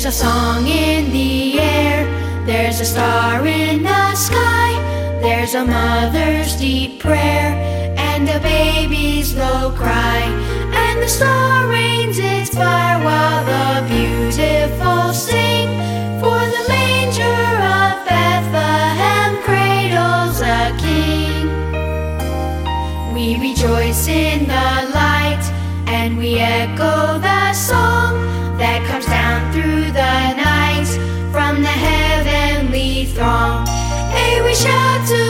There's a song in the air, there's a star in the sky, there's a mother's deep prayer, and a baby's low cry. And the star rains its fire while the beautiful sing, for the manger of Bethlehem cradles a king. We rejoice in the light, and we echo the song that comes down through the night from the heavenly throng. Hey, we shout to